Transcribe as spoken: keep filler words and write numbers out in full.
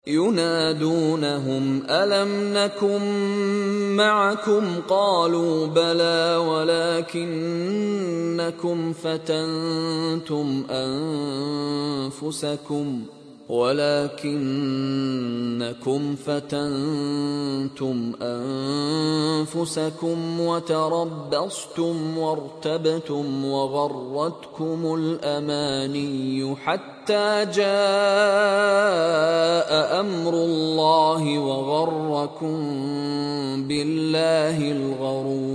ينادونهم ألم نكن معكم قالوا بلى ولكنكم فتنتم أنفسكم ولكنكم فتنتم أنفسكم وتربصتم وارتبتم وغرتكم الأماني حتى جاء أمر الله وغركم بالله الغرور.